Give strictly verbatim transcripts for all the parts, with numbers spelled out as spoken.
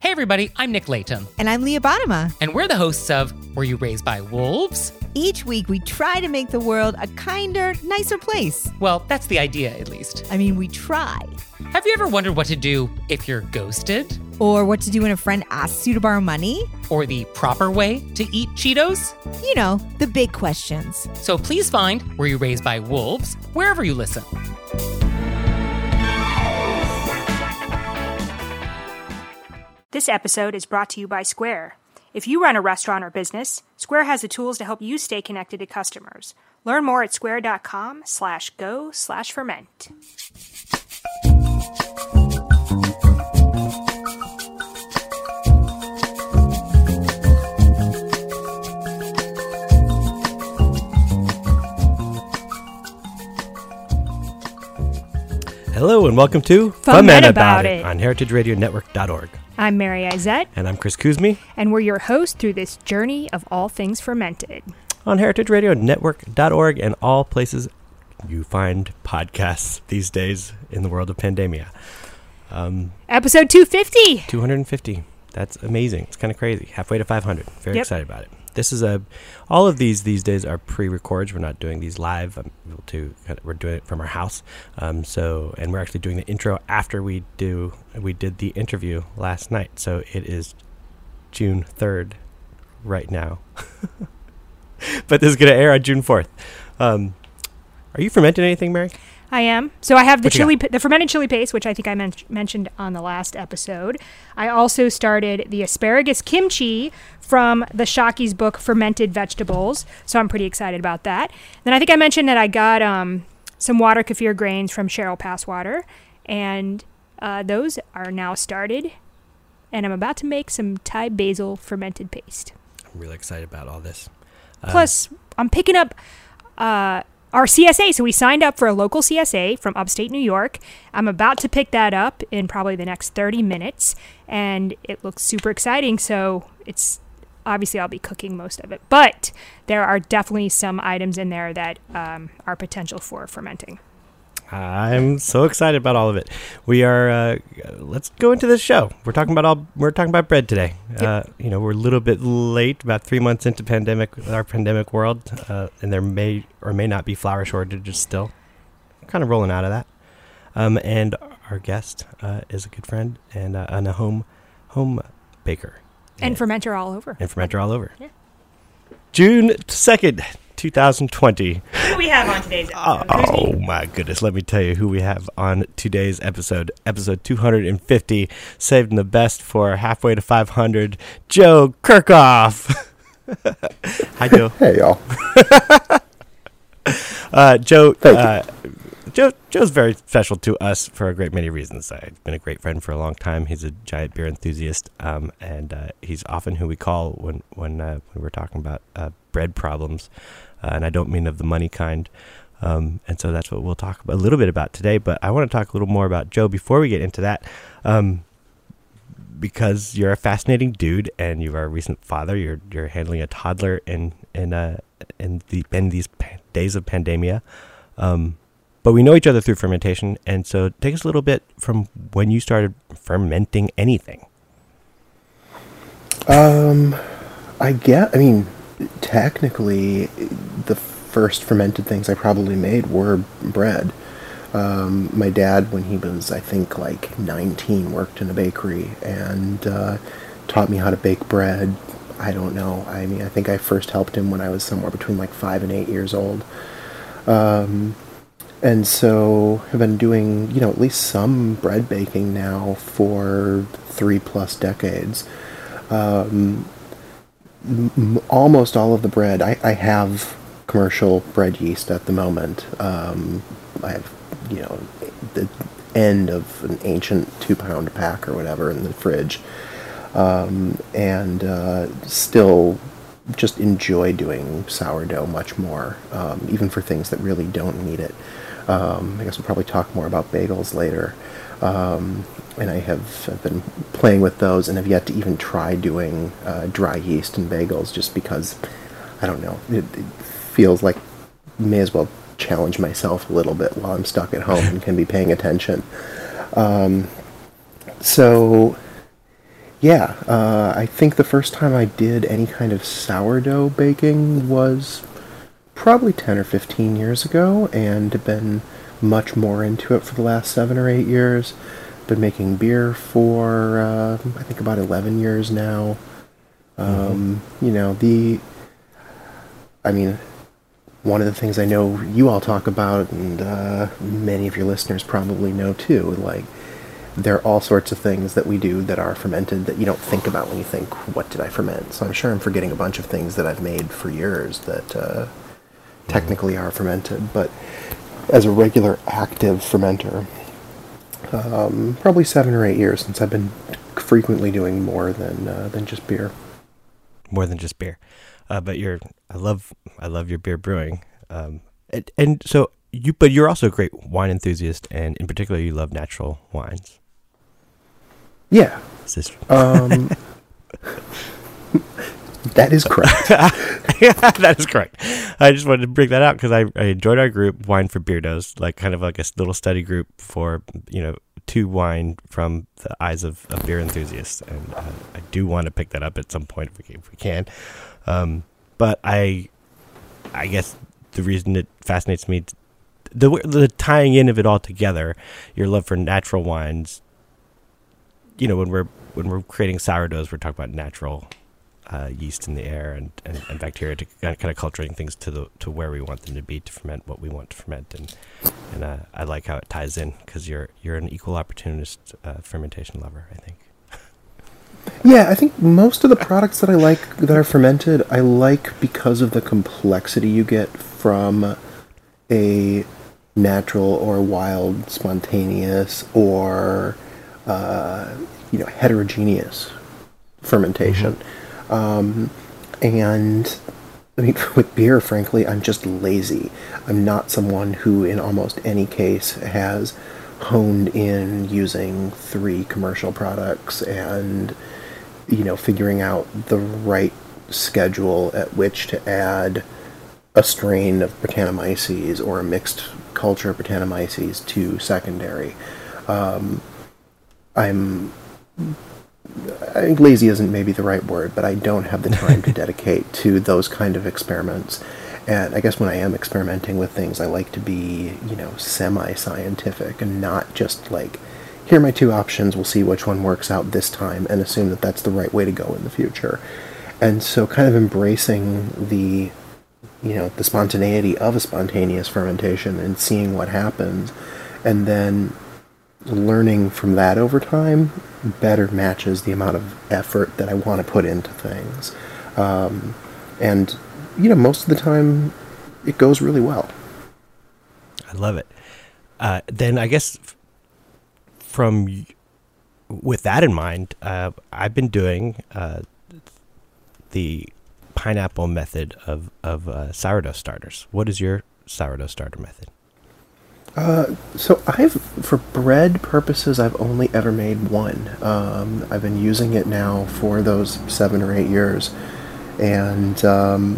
Hey everybody, I'm Nick Latham. And I'm Leah Bottima. And we're the hosts of Were You Raised by Wolves? Each week we try to make the world a kinder, nicer place. Well, that's the idea, at least. I mean, we try. Have you ever wondered what to do if you're ghosted? Or what to do when a friend asks you to borrow money? Or the proper way to eat Cheetos? You know, the big questions. So please find Were You Raised by Wolves wherever you listen. This episode is brought to you by Square. If you run a restaurant or business, Square has the tools to help you stay connected to customers. Learn more at square.com slash go slash ferment. Hello and welcome to Ferment About It on heritage radio network dot org. I'm Mary Izette. And I'm Chris Kuzmi. And we're your hosts through this journey of all things fermented. On heritage radio network dot org and all places you find podcasts these days in the world of pandemia. Um, Episode two fifty. two hundred fifty. That's amazing. It's kind of crazy. Halfway to five hundred. Very Yep. excited about it. This is a, all of these these days are pre-records. We're not doing these live. I'm able to, we're doing it from our house. Um, so, and we're actually doing the intro after we do, we did the interview last night. So it is June third right now. But this is going to air on June fourth. Um, are you fermenting anything, Mary? I am. So I have the What you chili, got? the fermented chili paste, which I think I men- mentioned on the last episode. I also started the asparagus kimchi from the Shockey's book, Fermented Vegetables. So I'm pretty excited about that. Then I think I mentioned that I got um, some water kefir grains from Cheryl Passwater, and uh, those are now started. And I'm about to make some Thai basil fermented paste. I'm really excited about all this. Uh, Plus, I'm picking up uh, our C S A. So we signed up for a local C S A from upstate New York. I'm about to pick that up in probably the next thirty minutes. And it looks super exciting. So it's obviously I'll be cooking most of it. But there are definitely some items in there that um, are potential for fermenting. I'm so excited about all of it. We are. Uh, let's go into this show. We're talking about all. We're talking about bread today. Yep. Uh, you know, we're a little bit late, about three months into pandemic, our pandemic world, uh, and there may or may not be flour shortages still. Kind of rolling out of that. Um, and our guest uh, is a good friend and, uh, and a home home baker And fermenter all over. and fermenter all over. Yeah. June second, two thousand twenty. Who do we have on today's episode? Oh my goodness, let me tell you who we have on today's episode. Episode two hundred fifty, saving the best for halfway to five hundred, Joe Kirkhoff. Hi, Joe. Hey, y'all. Uh, Joe, Thank you. uh, Joe, Joe's very special to us for a great many reasons. I've been a great friend for a long time. He's a giant beer enthusiast, um, and uh, he's often who we call when when uh, when we're talking about uh, bread problems, uh, and I don't mean of the money kind. Um, and so that's what we'll talk about, a little bit about today. But I want to talk a little more about Joe before we get into that, um, because you're a fascinating dude, and you are a recent father. You're you're handling a toddler in in uh, in the in these pa- days of pandemia. Um, But we know each other through fermentation, and so take us a little bit from when you started fermenting anything. Um, I get. I mean, technically, the first fermented things I probably made were bread. Um, my dad, when he was, I think, like nineteen, worked in a bakery and uh, taught me how to bake bread. I don't know. I mean, I think I first helped him when I was somewhere between like five and eight years old. Um, and so I've been doing, you know, at least some bread baking now for three plus decades. Um, m- almost all of the bread, I, I have commercial bread yeast at the moment. Um, I have, you know, the end of an ancient two pound pack or whatever in the fridge. Um, and uh, still just enjoy doing sourdough much more, um, even for things that really don't need it. Um, I guess we'll probably talk more about bagels later. Um, and I have I've been playing with those and have yet to even try doing uh, dry yeast and bagels just because, I don't know, it, it feels like may as well challenge myself a little bit while I'm stuck at home and can be paying attention. Um, so... Yeah, uh, I think the first time I did any kind of sourdough baking was probably ten or fifteen years ago, and have been much more into it for the last seven or eight years. Been making beer for, uh, I think, about eleven years now. Um, mm-hmm. You know, the, I mean, one of the things I know you all talk about, and uh, many of your listeners probably know too, like, there are all sorts of things that we do that are fermented that you don't think about when you think, what did I ferment? So I'm sure I'm forgetting a bunch of things that I've made for years that uh, technically are fermented. But as a regular active fermenter, um, probably seven or eight years since I've been frequently doing more than uh, than just beer. More than just beer. Uh, but you're, I love, I love your beer brewing. Um, and, and so you, but you're also a great wine enthusiast, and in particular, you love natural wines. Yeah. Sister. Um, that is correct. That is correct. I just wanted to bring that out because I, I enjoyed our group, Wine for Beardos, like kind of like a little study group for, you know, to wine from the eyes of, of beer enthusiasts. And uh, I do want to pick that up at some point if we, if we can. Um, but I, I guess the reason it fascinates me, the the tying in of it all together, your love for natural wines. You know, when we're when we're creating sourdoughs, we're talking about natural uh, yeast in the air and, and, and bacteria to kind of, kind of culturing things to the to where we want them to be to ferment what we want to ferment. And and uh, I like how it ties in because you're you're an equal opportunist uh, fermentation lover, I think. Yeah, I think most of the products that I like that are fermented, I like because of the complexity you get from a natural or wild, spontaneous, or uh, you know, heterogeneous fermentation. Mm-hmm. Um, and I mean, with beer, frankly, I'm just lazy. I'm not someone who, in almost any case, has honed in using three commercial products and, you know, figuring out the right schedule at which to add a strain of Brettanomyces or a mixed culture of Brettanomyces to secondary. Um, I'm, I think lazy isn't maybe the right word, but I don't have the time to dedicate to those kind of experiments. And I guess when I am experimenting with things, I like to be, you know, semi-scientific and not just like, here are my two options, we'll see which one works out this time, and assume that that's the right way to go in the future. And so kind of embracing the, you know, the spontaneity of a spontaneous fermentation and seeing what happens, and then learning from that over time better matches the amount of effort that I want to put into things. Um, and, you know, most of the time it goes really well. I love it. Uh, then I guess from, with that in mind, uh, I've been doing uh, the pineapple method of, of uh, sourdough starters. What is your sourdough starter method? Uh, so I've, for bread purposes, I've only ever made one. Um, I've been using it now for those seven or eight years, and um,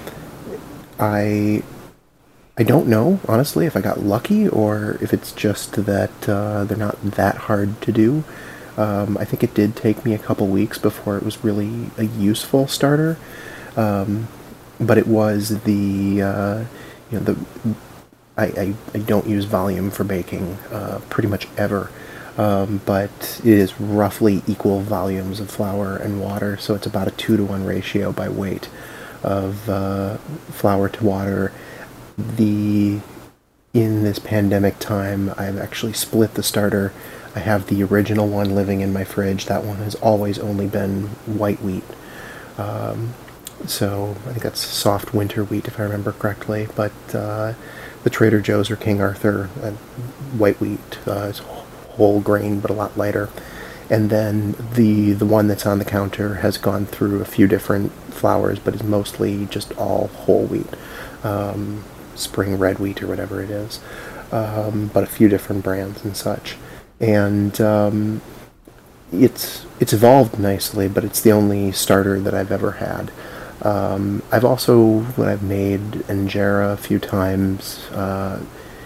I I don't know, honestly, if I got lucky or if it's just that uh, they're not that hard to do. Um, I think it did take me a couple weeks before it was really a useful starter, um, but it was the uh, you know the I, I, I don't use volume for baking uh, pretty much ever, um, but it is roughly equal volumes of flour and water, so it's about a two to one ratio by weight of uh, flour to water. The in this pandemic time, I've actually split the starter. I have the original one living in my fridge. That one has always only been white wheat. Um, so I think that's soft winter wheat, if I remember correctly, but uh, the Trader Joe's or King Arthur uh, white wheat uh, is whole grain but a lot lighter. And then the the one that's on the counter has gone through a few different flours, but is mostly just all whole wheat, um, spring red wheat or whatever it is, um, but a few different brands and such. And um, it's it's evolved nicely, but it's the only starter that I've ever had. Um, I've also, when I've made injera a few times, uh,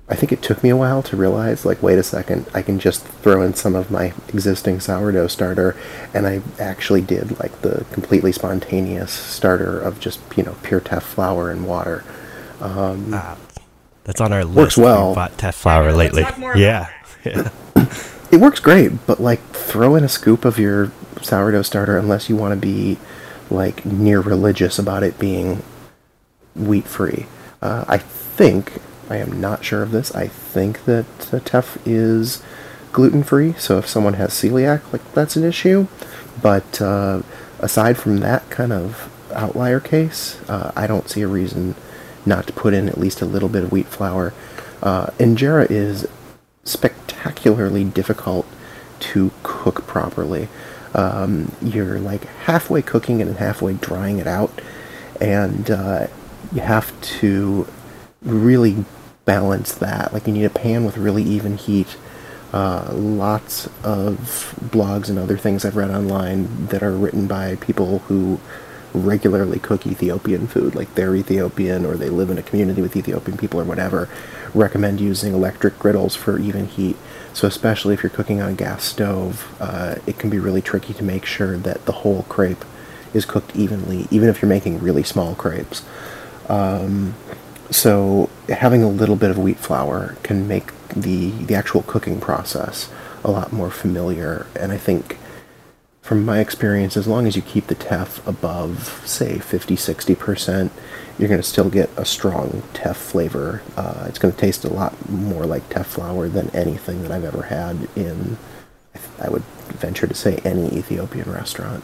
I think it took me a while to realize, like, wait a second, I can just throw in some of my existing sourdough starter, and I actually did, like, the completely spontaneous starter of just, you know, pure teff flour and water. Um, ah, that's on our list. Works well. We bought teff flour Let's lately. talk more Yeah. about yeah. It works great, but, like, throw in a scoop of your sourdough starter unless you want to be, like, near religious about it being wheat-free. Uh, I think... I am not sure of this. I think that uh, teff is gluten-free, so if someone has celiac, like, that's an issue. But uh, aside from that kind of outlier case, uh, I don't see a reason not to put in at least a little bit of wheat flour. Uh, injera is spectacularly difficult to cook properly. Um, you're like halfway cooking it and halfway drying it out, and uh, you have to really balance that. Like, you need a pan with really even heat. Uh, lots of blogs and other things I've read online that are written by people who regularly cook Ethiopian food, like they're Ethiopian or they live in a community with Ethiopian people or whatever, recommend using electric griddles for even heat. So especially if you're cooking on a gas stove, uh, it can be really tricky to make sure that the whole crepe is cooked evenly, even if you're making really small crepes. Um, So having a little bit of wheat flour can make the the actual cooking process a lot more familiar. And I think, from my experience, as long as you keep the teff above, say, fifty, sixty percent, you're going to still get a strong teff flavor. Uh, it's going to taste a lot more like teff flour than anything that I've ever had in, I would venture to say, any Ethiopian restaurant.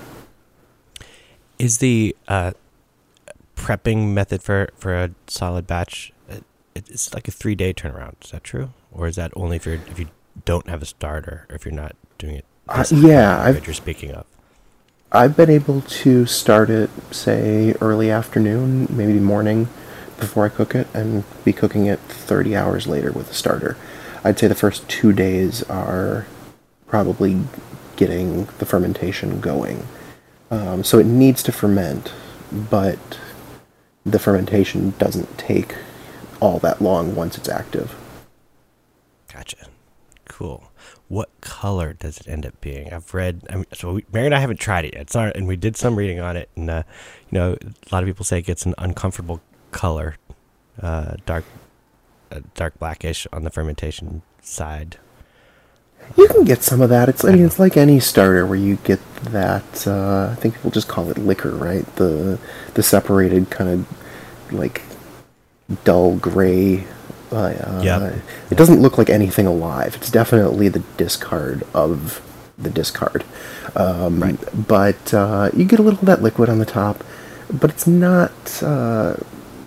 Is the... Uh prepping method for, for a solid batch, it's like a three-day turnaround. Is that true? Or is that only if, you're, if you don't have a starter, or if you're not doing it uh, yeah, I've, that you're speaking of? I've been able to start it, say, early afternoon, maybe morning, before I cook it, and be cooking it thirty hours later with a starter. I'd say the first two days are probably getting the fermentation going. Um, so it needs to ferment, but the fermentation doesn't take all that long once it's active. Gotcha. Cool. What color does it end up being? I've read, I mean, so we, Mary and I haven't tried it yet. It's not, and we did some reading on it, and uh, you know, a lot of people say it gets an uncomfortable color, uh, dark, uh, dark blackish on the fermentation side. You can get some of that. It's I mean, it's like any starter where you get that. Uh, I think people just call it liquor, right? The the separated kind of like dull gray. Uh, yeah. It doesn't look like anything alive. It's definitely the discard of the discard. Um, right. But uh, you get a little of that liquid on the top, but it's not. Uh,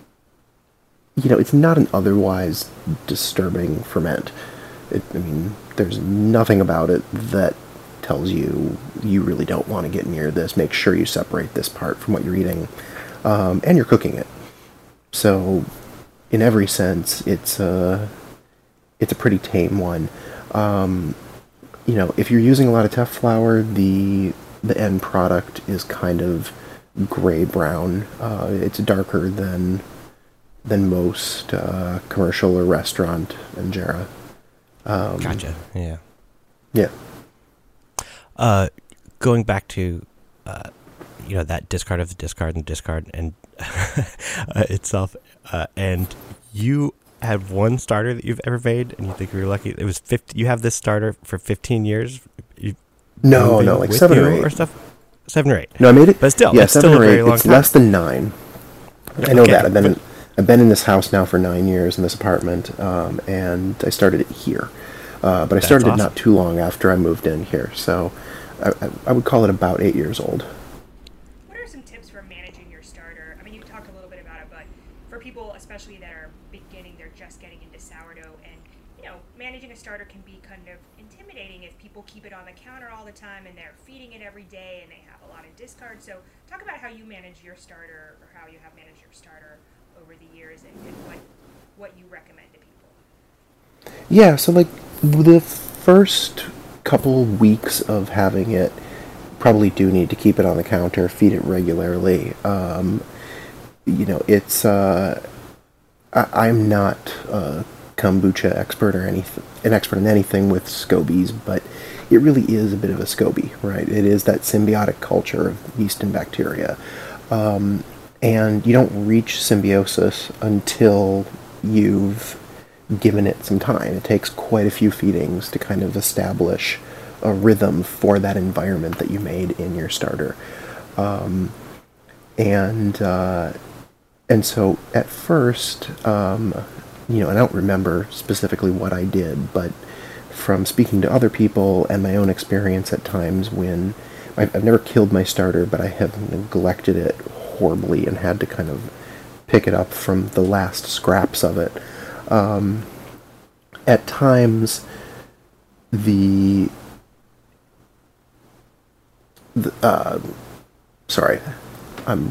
you know, it's not an otherwise disturbing ferment. It, I mean, there's nothing about it that tells you you really don't want to get near this. Make sure you separate this part from what you're eating, um, and you're cooking it. So, in every sense, it's a it's a pretty tame one. Um, you know, if you're using a lot of teff flour, the the end product is kind of gray brown. Uh, it's darker than than most uh, commercial or restaurant injera. Um, gotcha. Yeah. Yeah. Uh, going back to, uh, you know, that discard of the discard and discard and uh, itself, uh, and you had one starter that you've ever made, and you think you were lucky. It was fifty. You have this starter for fifteen years. You, no, no, like seven or eight or stuff. Seven or eight. No, I made it. But still, yeah, it's seven still or a very eight. long It's time. less than nine. I know Okay, that. I've been but- in, I've been in this house now for nine years in this apartment, um, and I started it here. Uh, but I That's started awesome. it not too long after I moved in here, so I, I, I would call it about eight years old. What are some tips for managing your starter? I mean, you talked a little bit about it, but for people, especially that are beginning, they're just getting into sourdough, and, you know, managing a starter can be kind of intimidating if people keep it on the counter all the time and they're feeding it every day and they have a lot of discard. So talk about how you manage your starter, or how you have managed your starter over the years, and, and what, what you recommend to people. Yeah, so like the first couple weeks of having it, probably do need to keep it on the counter, feed it regularly. Um, you know, it's uh, I, I'm not a kombucha expert or anything, an expert in anything with scobies, but it really is a bit of a SCOBY, right? It is that symbiotic culture of yeast and bacteria. Um, and you don't reach symbiosis until you've given it some time. It takes quite a few feedings to kind of establish a rhythm for that environment that you made in your starter. Um, and uh, and so at first, um, you know, I don't remember specifically what I did, but from speaking to other people and my own experience at times when I've, I've never killed my starter, but I have neglected it horribly and had to kind of pick it up from the last scraps of it. Um, at times, the, the uh, sorry, I'm.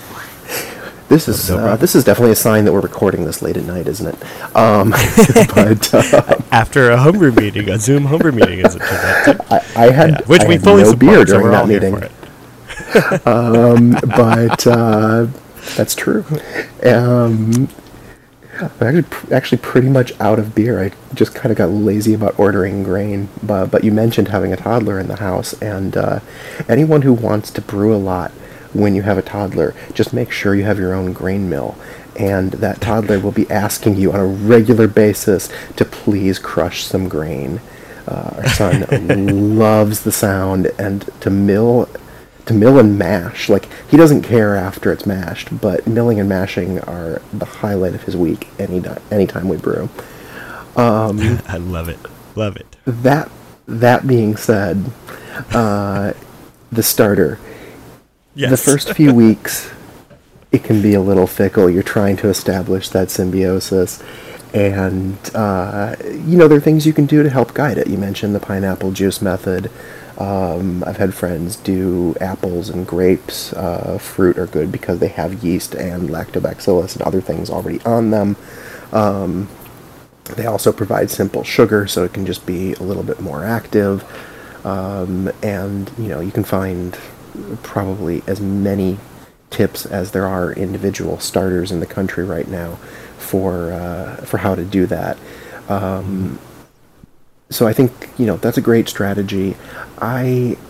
This is uh, this is definitely a sign that we're recording this late at night, isn't it? Um, but uh, after a homebrew meeting, a Zoom homebrew meeting, as it turned out to. I, I had, yeah, which I we had fully no support, beer so during we're that all here meeting. for it. um, but uh, that's true. Um, I'm actually, actually pretty much out of beer. I just kind of got lazy about ordering grain. But, but you mentioned having a toddler in the house, and uh, anyone who wants to brew a lot when you have a toddler, just make sure you have your own grain mill. And that toddler will be asking you on a regular basis to please crush some grain. Uh, our son loves the sound, and to mill... to mill and mash, like, he doesn't care after it's mashed, but milling and mashing are the highlight of his week any anytime we brew. Um, I love it. Love it. That that being said, uh, the starter, yes. The first few weeks, it can be a little fickle. You're trying to establish that symbiosis, and, uh, you know, there are things you can do to help guide it. You mentioned the pineapple juice method. Um, I've had friends do apples and grapes. Uh, fruit are good because they have yeast and lactobacillus and other things already on them. Um, they also provide simple sugar, so it can just be a little bit more active. Um, and, you know, you can find probably as many tips as there are individual starters in the country right now for, uh, for how to do that. Um, So I think, you know, that's a great strategy. I,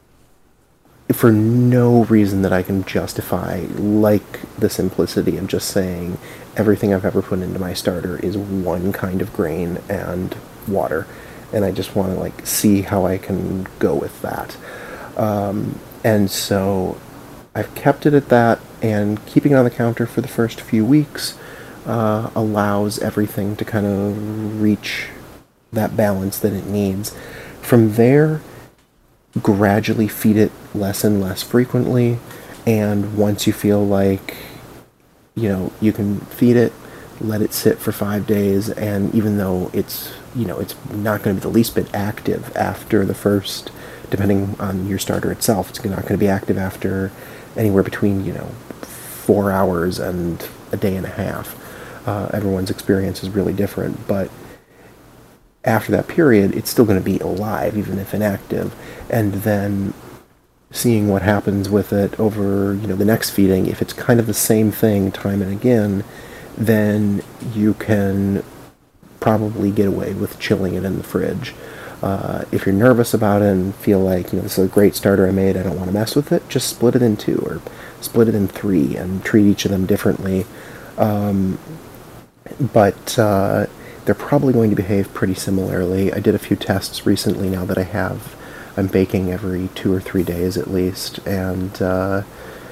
for no reason that I can justify, like the simplicity of just saying everything I've ever put into my starter is one kind of grain and water. And I just want to, like, see how I can go with that. Um, and so I've kept it at that, and keeping it on the counter for the first few weeks uh, allows everything to kind of reach that balance that it needs. From there, gradually feed it less and less frequently, and once you feel like, you know, you can feed it, let it sit for five days, and even though it's, you know, it's not going to be the least bit active after the first, depending on your starter itself, it's not going to be active after anywhere between, you know, four hours and a day and a half. Uh, everyone's experience is really different, but after that period, it's still going to be alive, even if inactive. And then seeing what happens with it over, you know, the next feeding, if it's kind of the same thing time and again, then you can probably get away with chilling it in the fridge. Uh, if you're nervous about it and feel like, you know, this is a great starter I made, I don't want to mess with it, just split it in two or split it in three and treat each of them differently. Um, but... Uh, They're probably going to behave pretty similarly. I did a few tests recently now that I have. I'm baking every two or three days at least, and uh,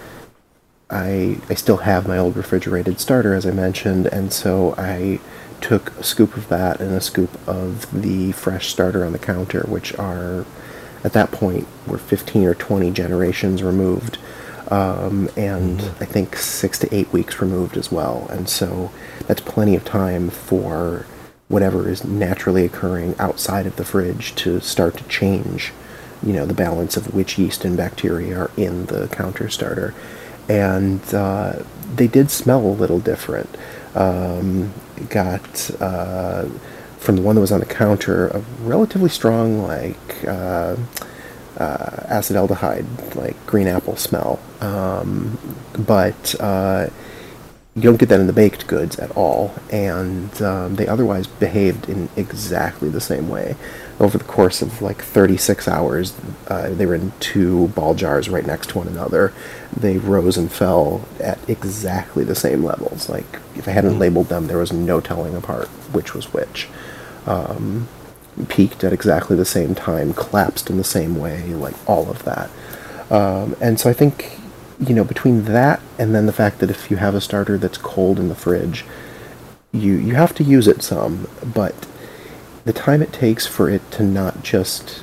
I I still have my old refrigerated starter, as I mentioned, and so I took a scoop of that and a scoop of the fresh starter on the counter, which are, at that point, were fifteen or twenty generations removed, um, and mm-hmm. I think six to eight weeks removed as well, and so that's plenty of time for whatever is naturally occurring outside of the fridge to start to change, you know, the balance of which yeast and bacteria are in the counter starter. And uh, they did smell a little different. Um, got, uh, from the one that was on the counter, a relatively strong, like, uh, uh, acetaldehyde, like green apple smell. Um, but uh, you don't get that in the baked goods at all, and um, they otherwise behaved in exactly the same way. Over the course of like thirty-six hours, uh, they were in two ball jars right next to one another. They rose and fell at exactly the same levels. Like, if I hadn't labeled them, there was no telling apart which was which. Um, peaked at exactly the same time, collapsed in the same way, like all of that. Um, and so I think, you know, between that and then the fact that if you have a starter that's cold in the fridge, you, you have to use it some, but the time it takes for it to not just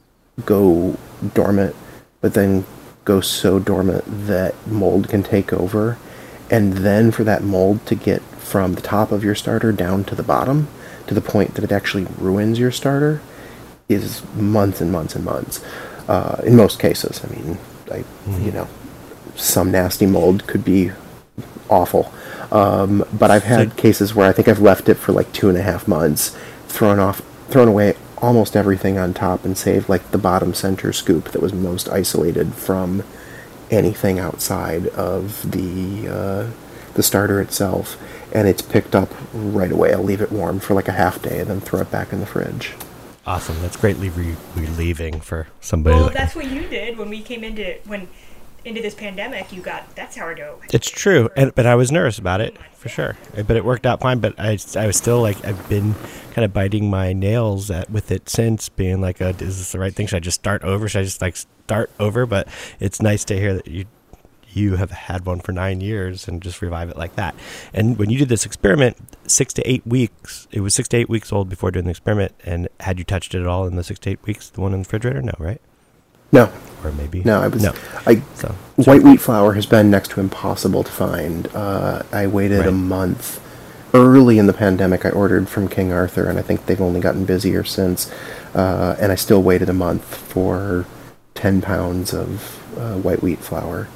go dormant, but then go so dormant that mold can take over, and then for that mold to get from the top of your starter down to the bottom, to the point that it actually ruins your starter, is months and months and months. Uh, in most cases, I mean, I, mm-hmm. you know, some nasty mold could be awful. Um, but I've had so, cases where I think I've left it for like two and a half months, thrown off, thrown away almost everything on top, and saved like the bottom center scoop that was most isolated from anything outside of the uh, the starter itself, and it's picked up right away. I'll leave it warm for like a half day and then throw it back in the fridge. Awesome. That's greatly re- relieving for somebody. Well, like that's what you did when we came into when into this pandemic. You got that sourdough. It's true, and but I was nervous about it for sure. But it worked out fine. But I, I was still like, I've been kind of biting my nails at with it since, being like, uh, is this the right thing? Should I just start over? Should I just like start over? But it's nice to hear that you you have had one for nine years and just revive it like that. And when you did this experiment, six to eight weeks, it was six to eight weeks old before doing the experiment. And had you touched it at all in the six to eight weeks, the one in the refrigerator? No, right? No. Or maybe. No, I was. No. I, so, white wheat flour has been next to impossible to find. Uh, I waited right. a month. Early in the pandemic, I ordered from King Arthur, and I think they've only gotten busier since. Uh, and I still waited a month for ten pounds of uh, white wheat flour.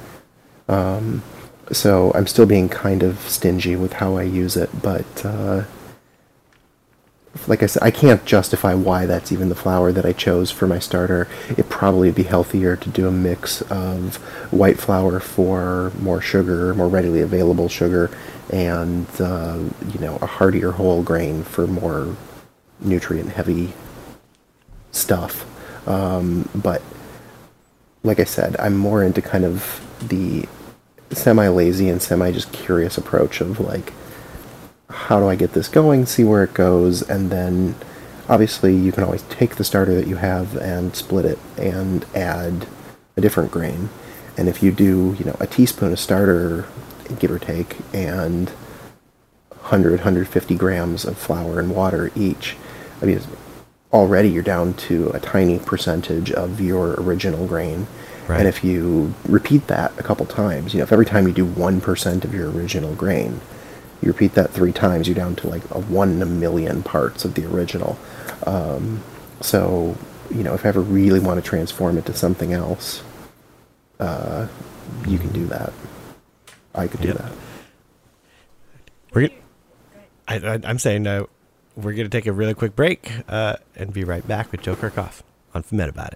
Um, so I'm still being kind of stingy with how I use it, but uh, like I said, I can't justify why that's even the flour that I chose for my starter. It probably would be healthier to do a mix of white flour for more sugar, more readily available sugar, and uh, you know, a heartier whole grain for more nutrient-heavy stuff. Um, but like I said, I'm more into kind of the semi-lazy and semi-just curious approach of like, how do I get this going, see where it goes, and then obviously you can always take the starter that you have and split it and add a different grain. And if you do, you know, a teaspoon of starter, give or take, and one hundred, one hundred fifty grams of flour and water each, I mean, already you're down to a tiny percentage of your original grain. Right. And if you repeat that a couple times, you know, if every time you do one percent of your original grain, you repeat that three times, you're down to like a one in a million parts of the original. Um, so, you know, if I ever really want to transform it to something else, uh, you can do that. I could do yep. that. We're gonna, I, I, I'm saying uh, we're going to take a really quick break uh, and be right back with Joe Kerkhoff on Ferment About It.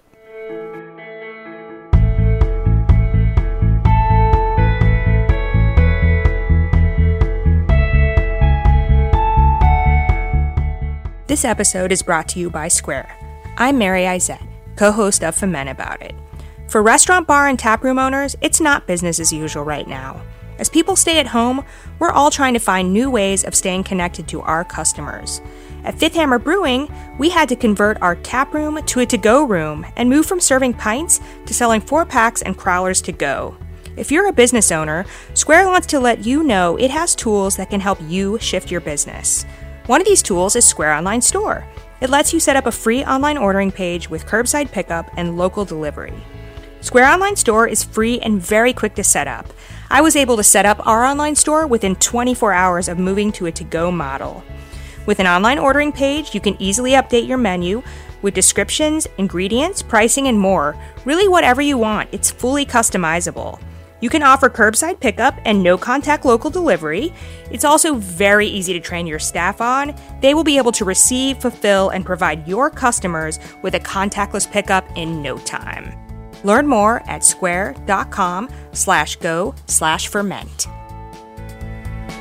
This episode is brought to you by Square. I'm Mary Izette, co-host of Ferment About It. For restaurant, bar, and taproom owners, it's not business as usual right now. As people stay at home, we're all trying to find new ways of staying connected to our customers. At Fifth Hammer Brewing, we had to convert our taproom to a to-go room and move from serving pints to selling four-packs and crowlers to go. If you're a business owner, Square wants to let you know it has tools that can help you shift your business. One of these tools is Square Online Store. It lets you set up a free online ordering page with curbside pickup and local delivery. Square Online Store is free and very quick to set up. I was able to set up our online store within twenty-four hours of moving to a to-go model. With an online ordering page, you can easily update your menu with descriptions, ingredients, pricing, and more. Really whatever you want, it's fully customizable. You can offer curbside pickup and no-contact local delivery. It's also very easy to train your staff on. They will be able to receive, fulfill, and provide your customers with a contactless pickup in no time. Learn more at square.com slash go slash ferment.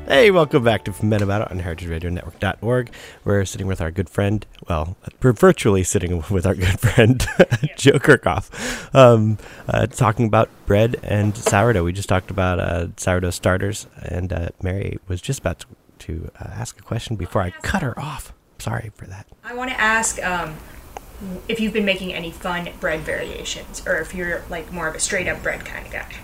Hey, welcome back to Men About It on heritage radio network dot org. We're sitting with our good friend, well, we're virtually sitting with our good friend, Joe Kerkhoff, um, uh, talking about bread and sourdough. We just talked about uh, sourdough starters, and uh, Mary was just about to, to uh, ask a question before I cut her off. Sorry for that. I want to ask um, if you've been making any fun bread variations, or if you're like more of a straight-up bread kind of guy.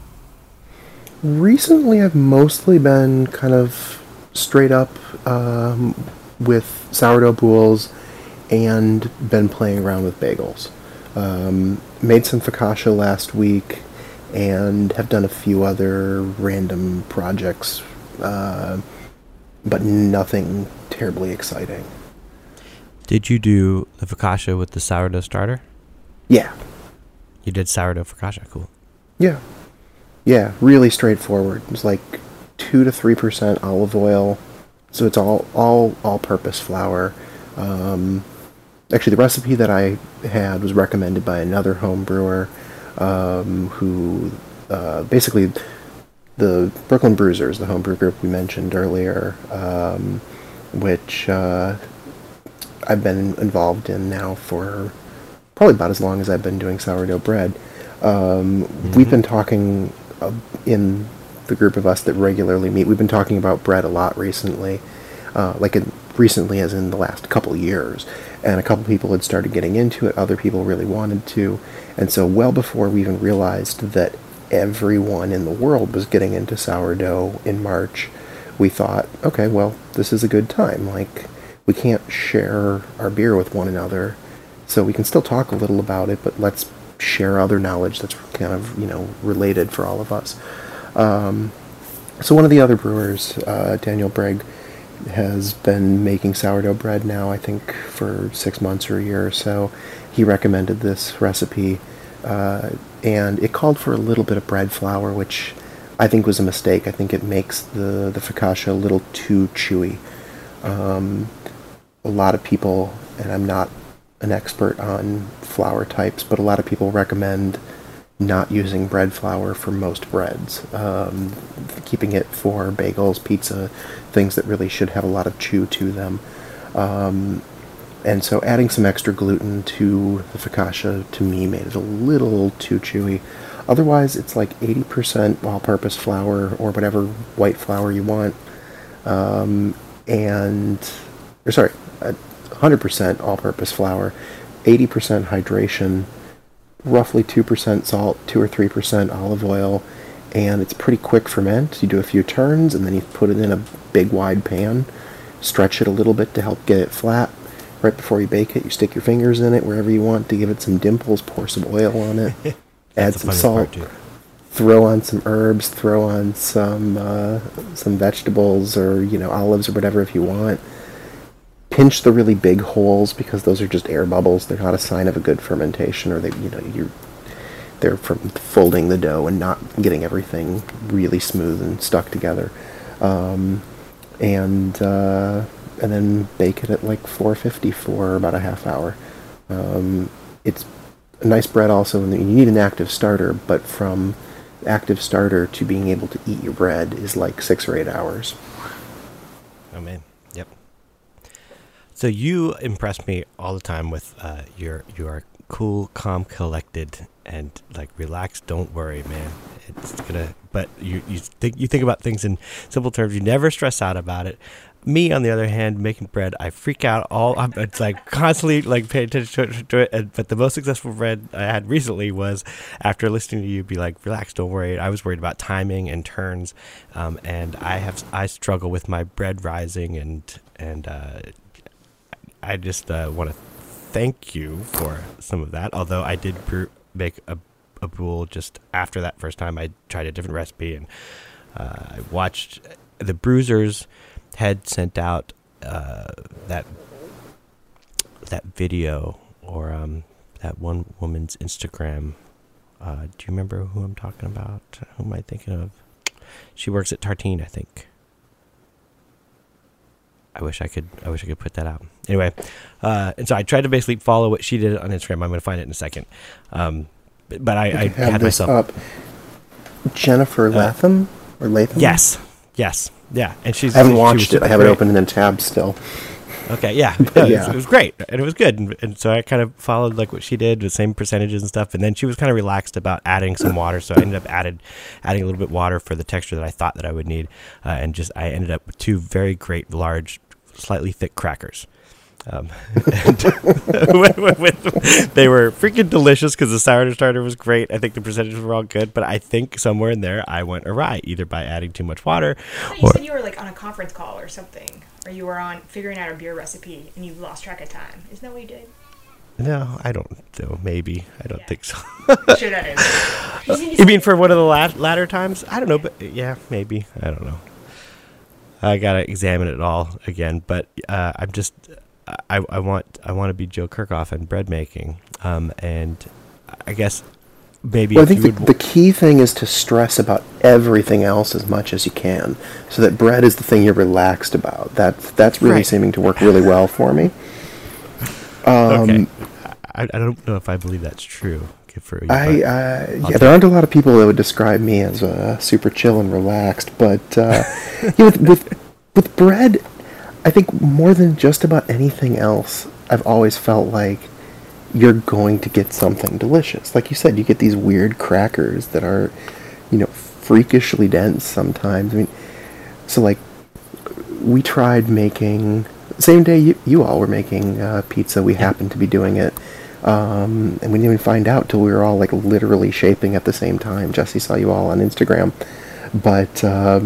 Recently, I've mostly been kind of straight up um, with sourdough boules and been playing around with bagels. Um, made some focaccia last week and have done a few other random projects, uh, but nothing terribly exciting. Did you do the focaccia with the sourdough starter? Yeah. You did sourdough focaccia, cool. Yeah. Yeah, really straightforward. It's like two to three percent olive oil, so it's all all all-purpose flour. Um, actually, the recipe that I had was recommended by another home brewer, um, who uh, basically the Brooklyn Bruisers, the home brew group we mentioned earlier, um, which uh, I've been involved in now for probably about as long as I've been doing sourdough bread. Um, mm-hmm. We've been talking. Uh, in the group of us that regularly meet, we've been talking about bread a lot recently, uh, like in, recently as in the last couple years, and a couple people had started getting into it, other people really wanted to, and so well before we even realized that everyone in the world was getting into sourdough in March, we thought, okay, well, this is a good time. Like, we can't share our beer with one another, so we can still talk a little about it, but let's share other knowledge that's kind of, you know, related for all of us. Um, so one of the other brewers, uh, Daniel Brigg, has been making sourdough bread now, I think, for six months or a year or so. He recommended this recipe, uh, and it called for a little bit of bread flour, which I think was a mistake. I think it makes the, the focaccia a little too chewy. Um, a lot of people, and I'm not an expert on flour types, but a lot of people recommend not using bread flour for most breads, um, keeping it for bagels, pizza, things that really should have a lot of chew to them. Um, and so adding some extra gluten to the focaccia, to me, made it a little too chewy. Otherwise, it's like eighty percent all-purpose flour, or whatever white flour you want, um, and, or sorry, uh, one hundred percent all-purpose flour, eighty percent hydration, roughly two percent salt, two or three percent olive oil, and it's pretty quick ferment. You do a few turns, and then you put it in a big wide pan, stretch it a little bit to help get it flat. Right before you bake it, you stick your fingers in it wherever you want to give it some dimples, pour some oil on it, add some salt, throw on some herbs, throw on some uh, some vegetables, or, you know, olives or whatever if you want. Pinch the really big holes, because those are just air bubbles. They're not a sign of a good fermentation, or they, you know, you're they're from folding the dough and not getting everything really smooth and stuck together. Um, and uh, and then bake it at like four fifty for about a half hour. Um, it's a nice bread also, and you need an active starter, but from active starter to being able to eat your bread is like six or eight hours. Oh man. Yep. So you impress me all the time with uh, your your cool, calm, collected, and like relaxed. Don't worry, man. It's gonna. But you you think you think about things in simple terms. You never stress out about it. Me, on the other hand, making bread, I freak out all. I'm, it's like constantly like paying attention to, to it. And, but the most successful bread I had recently was after listening to you be like, "Relax, don't worry." I was worried about timing and turns, um, and I have I struggle with my bread rising, and and uh, I just uh, want to thank you for some of that. Although I did brew, make a a boule just after that first time. I tried a different recipe, and uh, I watched the Bruisers had sent out uh, that that video, or um, that one woman's Instagram. Uh, do you remember who I'm talking about? Who am I thinking of? She works at Tartine, I think. I wish I could. I wish I could put that out. Anyway, uh, and so I tried to basically follow what she did on Instagram. I'm going to find it in a second. Um, but I, I had myself up. Jennifer Latham or Latham. Yes. Yes, yeah, and she's. I haven't she was watched it. super I have it great. open in a tab still. Okay, yeah, no, it, yeah. was, it was great, and it was good, and, and so I kind of followed like what she did, the same percentages and stuff, and then she was kind of relaxed about adding some water, so I ended up added adding a little bit water for the texture that I thought that I would need, uh, and just I ended up with two very great, large, slightly thick crackers. Um, and with, with, with, they were freaking delicious because the sourdough starter was great. I think the percentages were all good, but I think somewhere in there I went awry, either by adding too much water. You or, said you were like on a conference call or something, or you were on figuring out a beer recipe and you lost track of time. Isn't that what you did? No, I don't know. Maybe. I don't Yeah. think so. I'm sure that is. You mean for one of the lat- latter times? I don't know, but yeah, maybe. I don't know. I gotta examine it all again, but uh, I'm just, I, I want, I want to be Joe Kirkhoff in bread making, um, and I guess maybe. Well, I if think you the, would, the key thing is to stress about everything else as much as you can, so that bread is the thing you're relaxed about. That's that's really Right. seeming to work really well for me. Um, okay. I, I don't know if I believe that's true. For you, I but uh, I'll yeah, take there aren't a lot of people that would describe me as uh, super chill and relaxed, but uh, yeah, with, with with bread, I think more than just about anything else, I've always felt like you're going to get something delicious. Like you said, you get these weird crackers that are, you know, freakishly dense sometimes. I mean, so like we tried making same day you, you all were making uh, pizza. We happened to be doing it. Um, and we didn't even find out till we were all like literally shaping at the same time. Jesse saw you all on Instagram, but uh,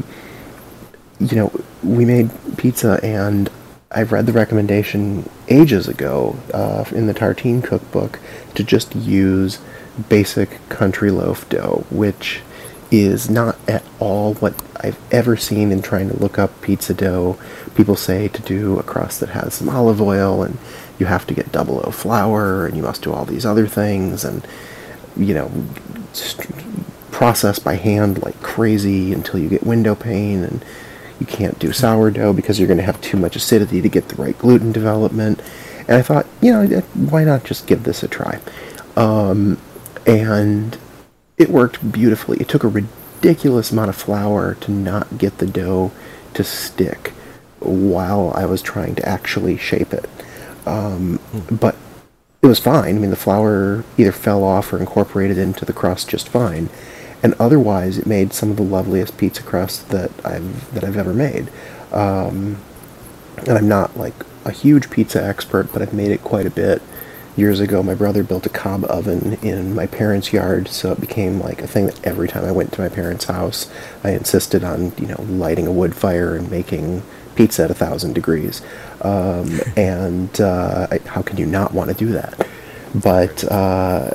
you know, we made pizza, and I read the recommendation ages ago uh, in the Tartine cookbook to just use basic country loaf dough, which is not at all what I've ever seen in trying to look up pizza dough. People say to do a crust that has some olive oil, and you have to get double O flour, and you must do all these other things, and, you know, st- process by hand like crazy until you get window pane, and you can't do sourdough because you're going to have too much acidity to get the right gluten development. And I thought, you know, why not just give this a try? Um, and it worked beautifully. It took a ridiculous amount of flour to not get the dough to stick while I was trying to actually shape it. Um, but it was fine. I mean, the flour either fell off or incorporated into the crust just fine. And otherwise, it made some of the loveliest pizza crusts that I've that I've ever made. Um, and I'm not like a huge pizza expert, but I've made it quite a bit. Years ago, my brother built a cob oven in my parents' yard, so it became like a thing that every time I went to my parents' house, I insisted on, you know, lighting a wood fire and making pizza at a thousand degrees. Um, and uh, I, how can you not want to do that? But uh,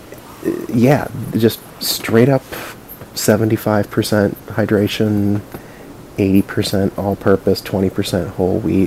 yeah, just straight up seventy-five percent hydration, eighty percent all-purpose, twenty percent whole wheat.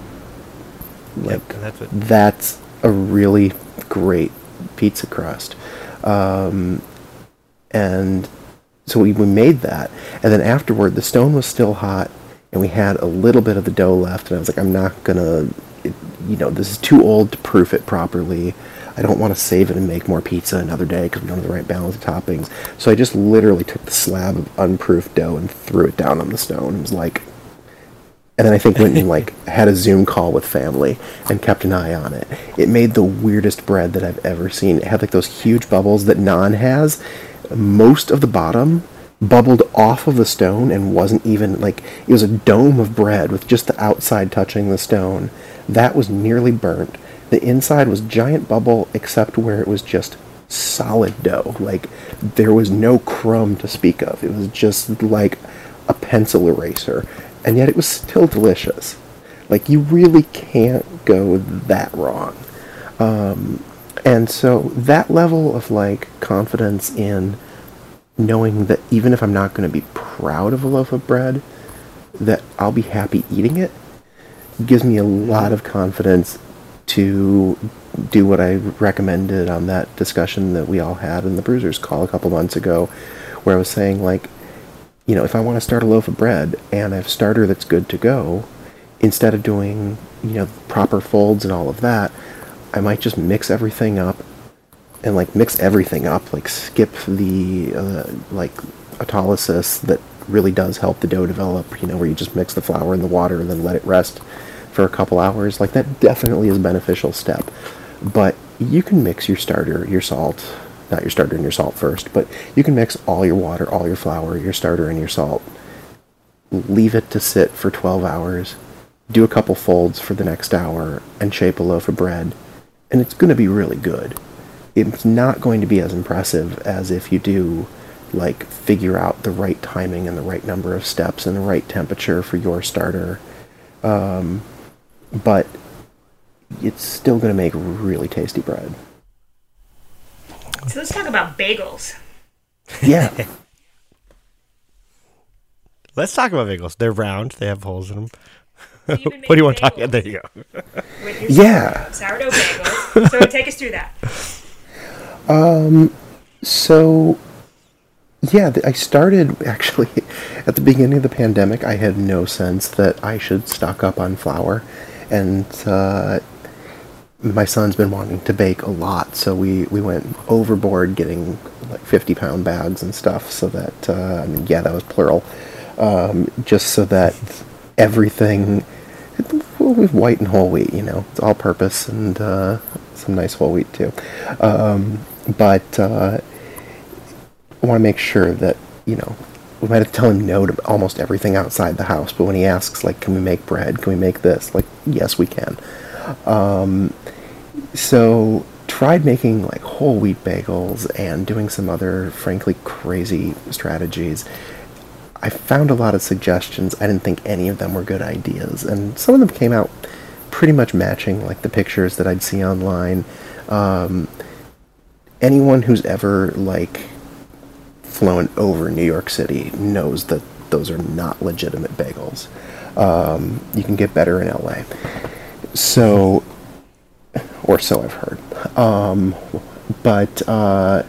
Like, yep, and that's what. that's a really great pizza crust. Um, and so we, we made that, and then afterward the stone was still hot, and we had a little bit of the dough left, and I was like, I'm not gonna, it, you know, this is too old to proof it properly. I don't want to save it and make more pizza another day because we don't have the right balance of toppings. So I just literally took the slab of unproofed dough and threw it down on the stone. It was like, and then I think went and like had a Zoom call with family and kept an eye on it. It made the weirdest bread that I've ever seen. It had like those huge bubbles that naan has. Most of the bottom bubbled off of the stone and wasn't even like, it was a dome of bread with just the outside touching the stone. That was nearly burnt. The inside was giant bubble except where it was just solid dough. Like, there was no crumb to speak of. It was just like a pencil eraser. And yet it was still delicious. Like, you really can't go that wrong. Um, and so that level of, like, confidence in knowing that even if I'm not going to be proud of a loaf of bread, that I'll be happy eating it, gives me a lot of confidence to do what I recommended on that discussion that we all had in the Bruisers call a couple months ago, where I was saying, like, you know, if I want to start a loaf of bread and I have a starter that's good to go, instead of doing, you know, proper folds and all of that, I might just mix everything up and, like, mix everything up, like, skip the, uh, like, autolysis that really does help the dough develop, you know, where you just mix the flour in the water and then let it rest for a couple hours. Like, that definitely is a beneficial step. But you can mix your starter, your salt, not your starter and your salt first, but you can mix all your water, all your flour, your starter, and your salt. Leave it to sit for twelve hours, do a couple folds for the next hour, and shape a loaf of bread, and it's going to be really good. It's not going to be as impressive as if you do, like, figure out the right timing and the right number of steps and the right temperature for your starter. Um, but it's still going to make really tasty bread. So let's talk about bagels. Yeah. Let's talk about bagels. They're round. They have holes in them. So What do you want to talk about? There you go. With your Yeah. sourdough, sourdough bagels. So take us through that. Um, so, yeah, th- I started, actually, at the beginning of the pandemic, I had no sense that I should stock up on flour, and, uh, my son's been wanting to bake a lot, so we, we went overboard getting, like, fifty-pound bags and stuff, so that, uh, I mean, yeah, that was plural, um, just so that everything, well, with white and whole wheat, you know, it's all purpose, and, uh, some nice whole wheat, too. Um, but, uh, I want to make sure that, you know, we might have to tell him no to almost everything outside the house, but when he asks, like, can we make bread? Can we make this? Like, yes, we can. Um, so, tried making, like, whole wheat bagels and doing some other, frankly, crazy strategies. I found a lot of suggestions. I didn't think any of them were good ideas, and some of them came out pretty much matching, like, the pictures that I'd see online. Um, anyone who's ever, like, flown over New York City knows that those are not legitimate bagels. Um, you can get better in L A. So, or so I've heard. Um, but uh,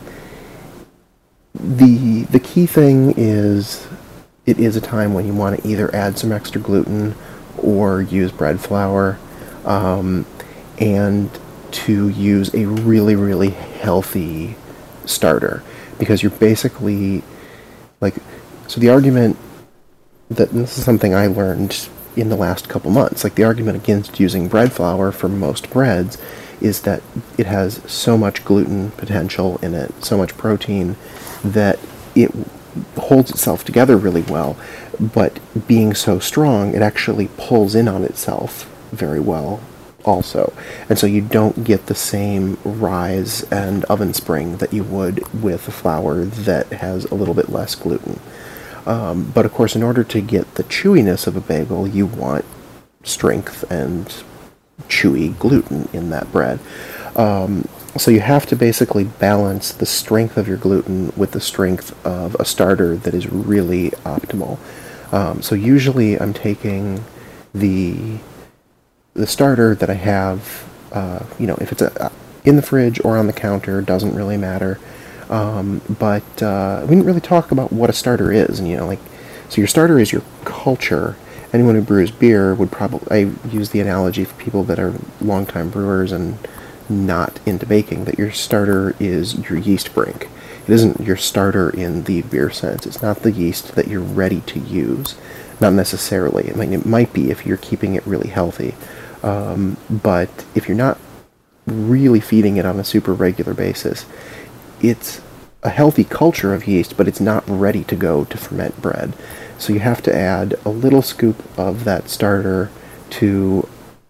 the the key thing is, it is a time when you want to either add some extra gluten or use bread flour, um, and to use a really, really healthy starter. Because you're basically, like, so the argument that, and this is something I learned in the last couple months, like, the argument against using bread flour for most breads is that it has so much gluten potential in it, so much protein, that it holds itself together really well, but being so strong, it actually pulls in on itself very well also. And so you don't get the same rise and oven spring that you would with a flour that has a little bit less gluten. Um, but of course, in order to get the chewiness of a bagel, you want strength and chewy gluten in that bread. Um, so you have to basically balance the strength of your gluten with the strength of a starter that is really optimal. Um, so usually I'm taking the the starter that I have, uh, you know, if it's a, in the fridge or on the counter, doesn't really matter. Um, but uh, we didn't really talk about what a starter is, and you know, like, so your starter is your culture. Anyone who brews beer would probably, I use the analogy for people that are longtime brewers and not into baking, that your starter is your yeast brink. It isn't your starter in the beer sense. It's not the yeast that you're ready to use. Not necessarily. I mean, it might be if you're keeping it really healthy. Um, but if you're not really feeding it on a super regular basis, it's a healthy culture of yeast, but it's not ready to go to ferment bread. So you have to add a little scoop of that starter to,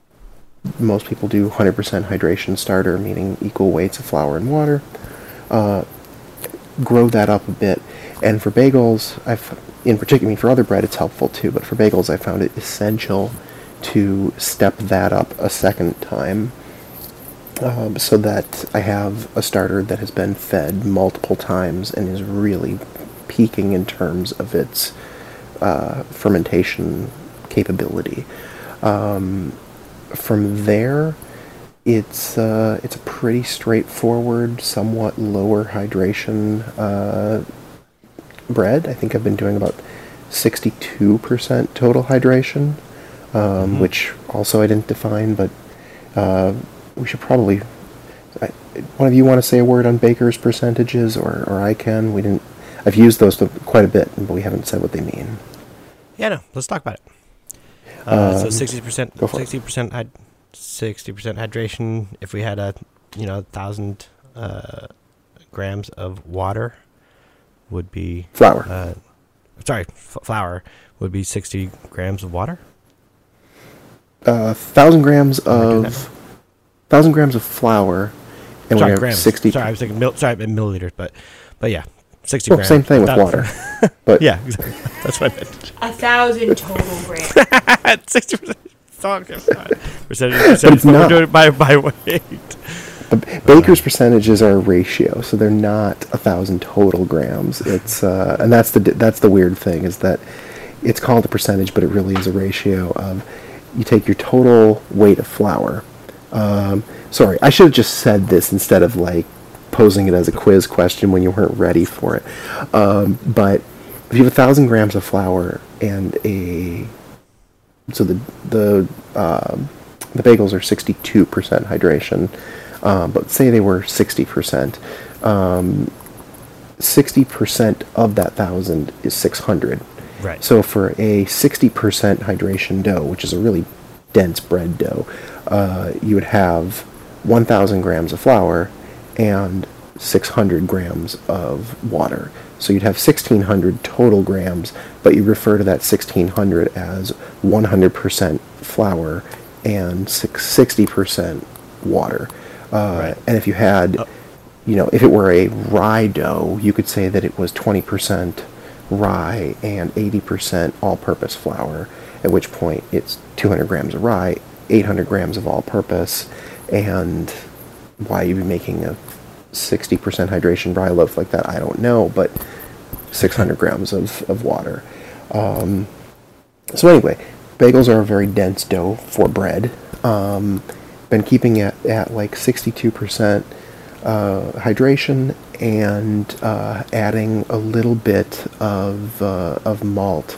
most people do one hundred percent hydration starter, meaning equal weights of flour and water. Uh, grow that up a bit. And for bagels, I've, in particular, I mean, for other bread it's helpful too, but for bagels I found it essential to step that up a second time, um, so that I have a starter that has been fed multiple times and is really peaking in terms of its uh, fermentation capability. Um, from there, it's uh, it's a pretty straightforward, somewhat lower hydration uh, bread. I think I've been doing about sixty-two percent total hydration, um, mm-hmm. which also I didn't define, but uh, we should probably... I, one of you want to say a word on Baker's percentages, or, or I can? We didn't... I've used those to quite a bit, but we haven't said what they mean. Yeah, no. Let's talk about it. Uh, so Um, sixty percent, go for it. sixty percent, hyd- sixty percent hydration. If we had a, you know, thousand uh, grams of water, would be Flour. Uh, sorry, f- flour would be sixty grams of water. Uh, thousand grams Am I doing that of thousand grams of flour, and sorry, we have grams. sixty. Sorry, I was thinking mil- sorry, I meant milliliters, but but yeah, sixty Well, grams. same thing with That- water, but Yeah, exactly. That's what I meant. A thousand total grams. Sixty percent. Percentage. Percentage. it's We're not. doing it by by weight. the baker's percentages are a ratio, so they're not a thousand total grams. It's uh, and that's the that's the weird thing is that it's called a percentage, but it really is a ratio of you take your total weight of flour. Um, sorry, I should have just said this instead of like posing it as a quiz question when you weren't ready for it. Um, but if you have a thousand grams of flour and a so the the um, the bagels are sixty-two percent hydration, um, but say they were sixty percent. Um, sixty percent of that thousand is six hundred. Right. So for a sixty percent hydration dough, which is a really dense bread dough, uh, you would have one thousand grams of flour and six hundred grams of water. So you'd have sixteen hundred total grams, but you refer to that sixteen hundred as one hundred percent flour and sixty percent water. Uh, Right. And if you had, Oh. you know, if it were a rye dough, you could say that it was twenty percent rye and eighty percent all-purpose flour, at which point it's two hundred grams of rye, eight hundred grams of all-purpose, and why you'd be making a sixty percent hydration rye loaf like that, I don't know, but six hundred grams of, of water. Um, so anyway, bagels are a very dense dough for bread. Um, been keeping it at like sixty-two percent uh, hydration and uh, adding a little bit of uh, of malt.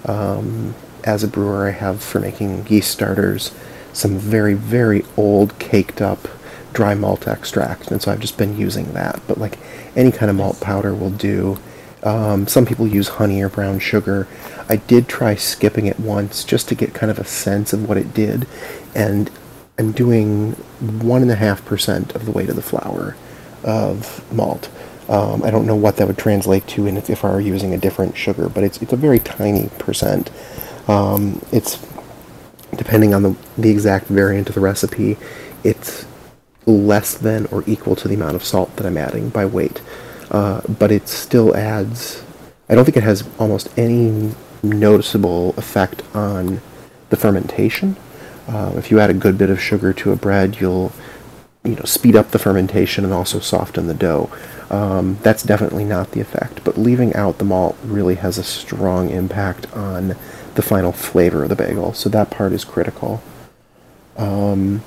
Um, as a brewer, I have for making yeast starters some very, very old caked up dry malt extract, and so I've just been using that. But like any kind of malt powder will do. Um, some people use honey or brown sugar. I did try skipping it once just to get kind of a sense of what it did, and I'm doing one and a half percent of the weight of the flour of malt. Um, I don't know what that would translate to in if, if I were using a different sugar, but it's it's a very tiny percent. Um, it's depending on the the exact variant of the recipe, it's less than or equal to the amount of salt that I'm adding by weight. Uh, but it still adds, I don't think it has almost any noticeable effect on the fermentation. Uh, if you add a good bit of sugar to a bread, you'll you know speed up the fermentation and also soften the dough. Um, that's definitely not the effect, but leaving out the malt really has a strong impact on the final flavor of the bagel, so that part is critical. Um,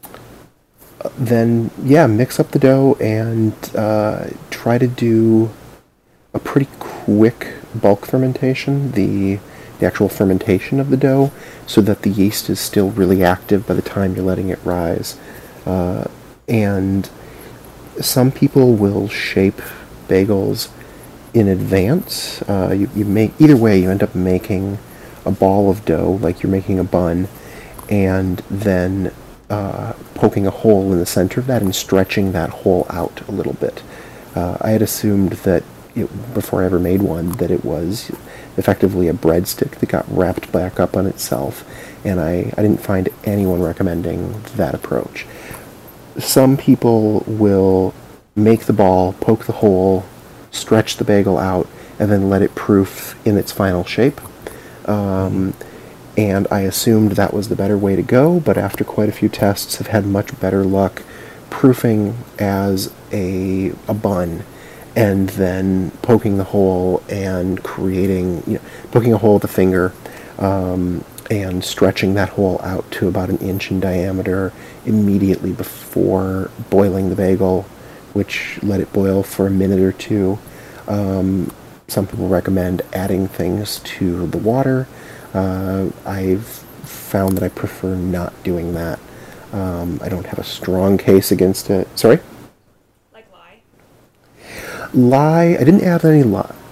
then, yeah, mix up the dough and uh, try to do a pretty quick bulk fermentation, the, the actual fermentation of the dough, so that the yeast is still really active by the time you're letting it rise. Uh, and some people will shape bagels in advance. Uh, you, you make either way, you end up making a ball of dough, like you're making a bun, and then uh, poking a hole in the center of that and stretching that hole out a little bit. Uh, I had assumed that it, before I ever made one, that it was effectively a breadstick that got wrapped back up on itself, and I, I didn't find anyone recommending that approach. Some people will make the ball, poke the hole, stretch the bagel out, and then let it proof in its final shape. Um, and I assumed that was the better way to go, but after quite a few tests, have had much better luck proofing as a, a bun, and then poking the hole and creating, you know, poking a hole with the finger, um, and stretching that hole out to about an inch in diameter immediately before boiling the bagel, which let it boil for a minute or two. Um, some people recommend adding things to the water. Uh, I've found that I prefer not doing that. Um, I don't have a strong case against it. Sorry? Like lye? Lye, I didn't add any lye.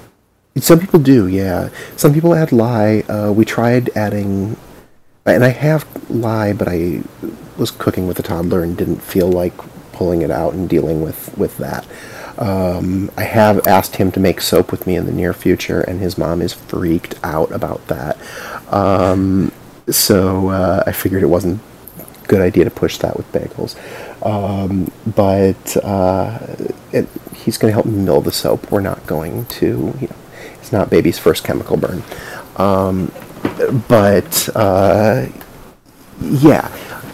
Some people do, yeah. Some people add lye. Uh, we tried adding, and I have lye, but I was cooking with a toddler and didn't feel like pulling it out and dealing with, with that. Um, I have asked him to make soap with me in the near future, and his mom is freaked out about that. Um, so uh, I figured it wasn't a good idea to push that with bagels. Um, but uh, it, he's going to help me mill the soap. We're not going to, you know, it's not baby's first chemical burn. Um, but uh, yeah,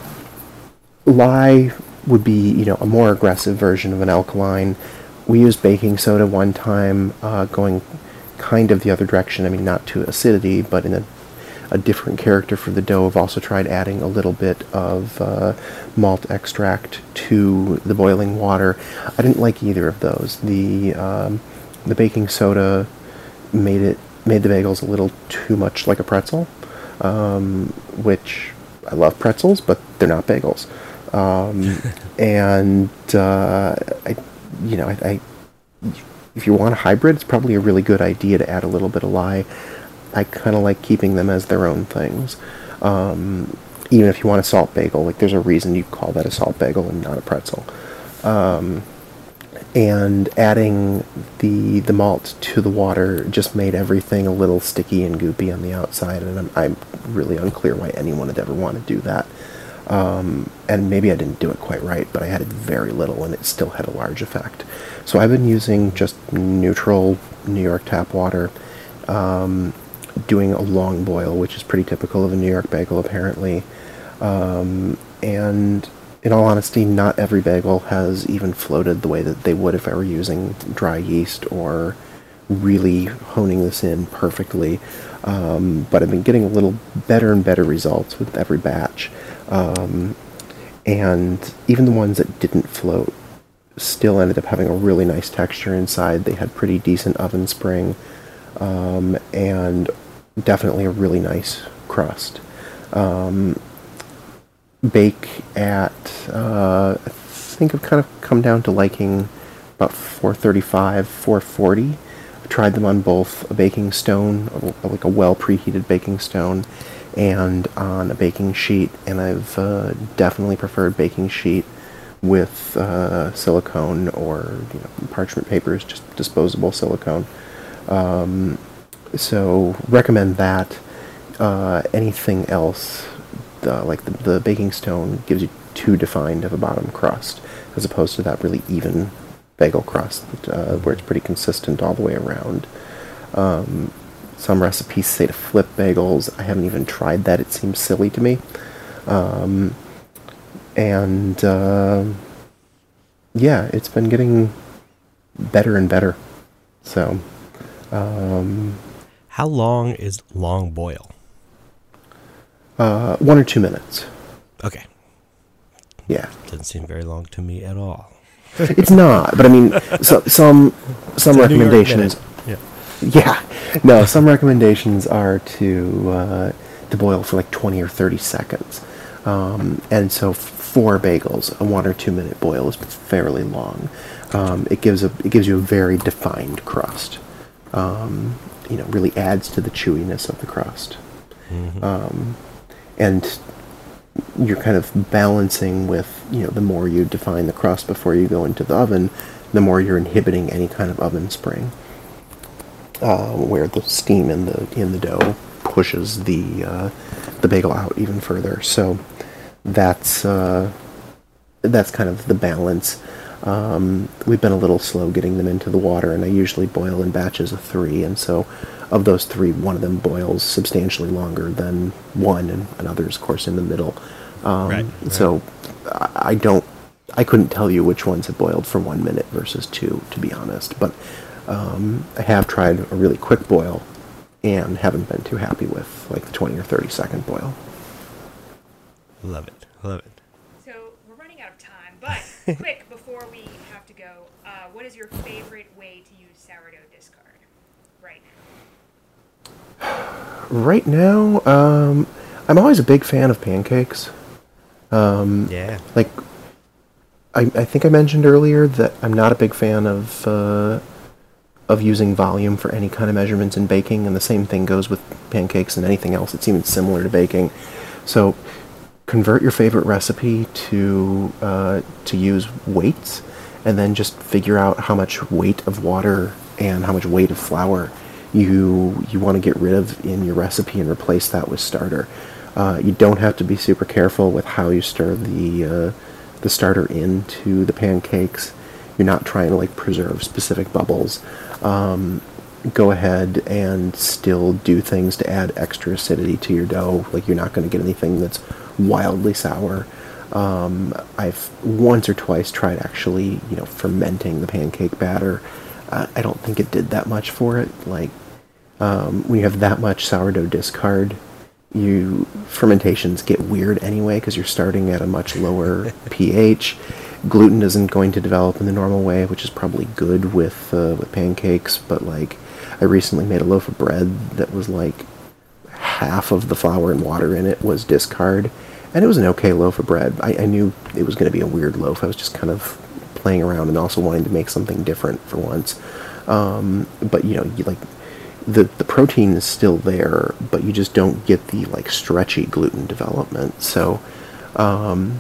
lye would be, you know, a more aggressive version of an alkaline. We used baking soda one time, uh, going kind of the other direction. I mean, not to acidity, but in a, a different character for the dough. I've also tried adding a little bit of uh, malt extract to the boiling water. I didn't like either of those. The um, the baking soda made it made the bagels a little too much like a pretzel, um, which I love pretzels, but they're not bagels. Um, and uh, I. You know, I, I, if you want a hybrid, it's probably a really good idea to add a little bit of lye. I kind of like keeping them as their own things. Um, even if you want a salt bagel, like there's a reason you call that a salt bagel and not a pretzel. Um, and adding the the malt to the water just made everything a little sticky and goopy on the outside, and I'm, I'm really unclear why anyone would ever want to do that. Um, and maybe I didn't do it quite right, but I added very little and it still had a large effect. So I've been using just neutral New York tap water, um, doing a long boil, which is pretty typical of a New York bagel apparently. Um, and in all honesty, not every bagel has even floated the way that they would if I were using dry yeast or really honing this in perfectly. Um, but I've been getting a little better and better results with every batch. Um, and even the ones that didn't float still ended up having a really nice texture inside. They had pretty decent oven spring, um, and definitely a really nice crust. Um, bake at, uh, I think I've kind of come down to liking about four thirty-five, four forty. I tried them on both a baking stone, like a well preheated baking stone, and on a baking sheet, and I've uh, definitely preferred baking sheet with uh, silicone or, you know, parchment papers, just disposable silicone. Um, so recommend that. Uh, anything else, uh, like the, the baking stone gives you too defined of a bottom crust, as opposed to that really even bagel crust uh, where it's pretty consistent all the way around. Um, Some recipes say to flip bagels. I haven't even tried that. It seems silly to me. Um, and, uh, yeah, it's been getting better and better. So, um... How long is long boil? Uh, one or two minutes. Okay. Yeah. Doesn't seem very long to me at all. It's not, but I mean, so, some some It's a New York recommendations... minute. Yeah. No, some recommendations are to uh, to boil for like twenty or thirty seconds. Um, and so for bagels, a one or two minute boil is fairly long. Um, it gives a it gives you a very defined crust. Um, you know, really adds to the chewiness of the crust. Mm-hmm. Um, and you're kind of balancing with, you know, the more you define the crust before you go into the oven, the more you're inhibiting any kind of oven spring. Uh, where the steam in the in the dough pushes the uh, the bagel out even further. So that's uh, that's kind of the balance. Um, we've been a little slow getting them into the water, and I usually boil in batches of three, and so of those three, one of them boils substantially longer than one, and another's, of course, in the middle. Um, right, right. So I, I don't, I couldn't tell you which ones had boiled for one minute versus two, to be honest, but um, I have tried a really quick boil and haven't been too happy with like the twenty or thirty second boil. Love it, love it. So we're running out of time, but quick, before we have to go, uh, what is your favorite way to use sourdough discard right now? Right now, um, I'm always a big fan of pancakes. Um, Yeah. Like, I, I think I mentioned earlier that I'm not a big fan of uh, of using volume for any kind of measurements in baking, and the same thing goes with pancakes and anything else that's even similar to baking. So convert your favorite recipe to uh, to use weights, and then just figure out how much weight of water and how much weight of flour you you want to get rid of in your recipe and replace that with starter. Uh, you don't have to be super careful with how you stir the uh, the starter into the pancakes. You're not trying to like preserve specific bubbles. Um, go ahead and still do things to add extra acidity to your dough. Like, you're not going to get anything that's wildly sour. Um, I've once or twice tried actually, you know, fermenting the pancake batter. Uh, I don't think it did that much for it. Like, um, when you have that much sourdough discard, you fermentations get weird anyway because you're starting at a much lower pH. Gluten isn't going to develop in the normal way, which is probably good with uh, with pancakes. But like, I recently made a loaf of bread that was like half of the flour and water in it was discard, and it was an okay loaf of bread. I, I knew it was going to be a weird loaf. I was just kind of playing around and also wanting to make something different for once. Um, but you know, you like the the protein is still there, but you just don't get the like stretchy gluten development. So um,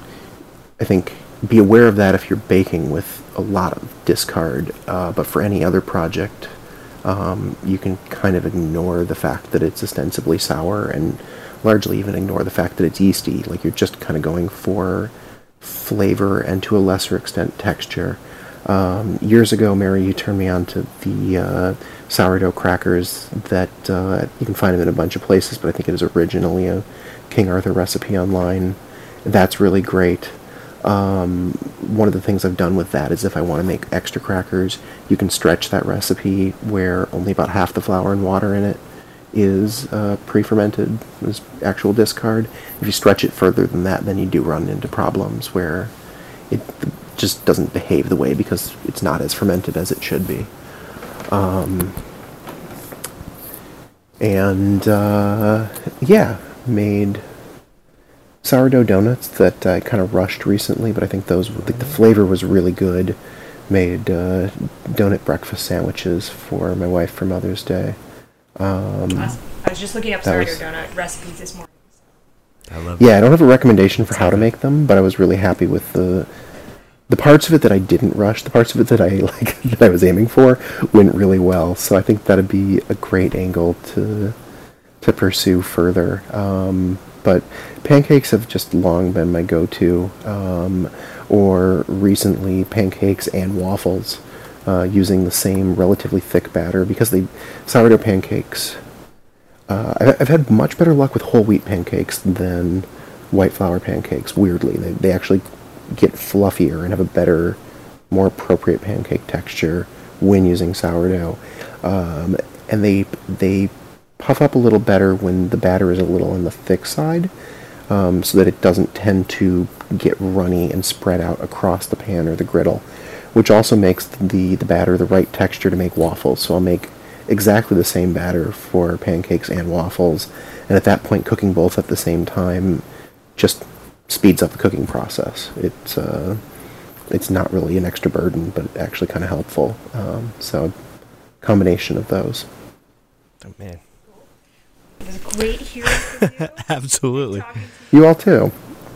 I think be aware of that if you're baking with a lot of discard. Uh, but for any other project, um, you can kind of ignore the fact that it's ostensibly sour, and largely even ignore the fact that it's yeasty. Like, you're just kind of going for flavor and to a lesser extent texture. Um, years ago, Mary, you turned me on to the uh, sourdough crackers that uh, you can find them in a bunch of places, but I think it is originally a King Arthur recipe online. That's really great. Um, one of the things I've done with that is if I want to make extra crackers, you can stretch that recipe where only about half the flour and water in it is uh, pre-fermented, is actual discard. If you stretch it further than that, then you do run into problems where it just doesn't behave the way because it's not as fermented as it should be. Um, and uh, yeah, made sourdough donuts that I kind of rushed recently, but I think those the, the flavor was really good. Made uh, donut breakfast sandwiches for my wife for Mother's Day. Um, awesome. I was just looking up sourdough was, donut recipes this morning. I love. Yeah, I don't have a recommendation for how to make them, but I was really happy with the the parts of it that I didn't rush. The parts of it that I like that I was aiming for went really well. So I think that'd be a great angle to to pursue further. Um, But pancakes have just long been my go-to, um, or recently pancakes and waffles, uh, using the same relatively thick batter, because they sourdough pancakes. Uh, I've, I've had much better luck with whole wheat pancakes than white flour pancakes. Weirdly, they they actually get fluffier and have a better, more appropriate pancake texture when using sourdough, um, and they they. puff up a little better when the batter is a little on the thick side, um, so that it doesn't tend to get runny and spread out across the pan or the griddle, which also makes the, the batter the right texture to make waffles. So I'll make exactly the same batter for pancakes and waffles, and at that point cooking both at the same time just speeds up the cooking process. It's uh, it's not really an extra burden, but actually kind of helpful. Um, so combination of those. Oh, man. It was great hearing from you. Absolutely. You all too.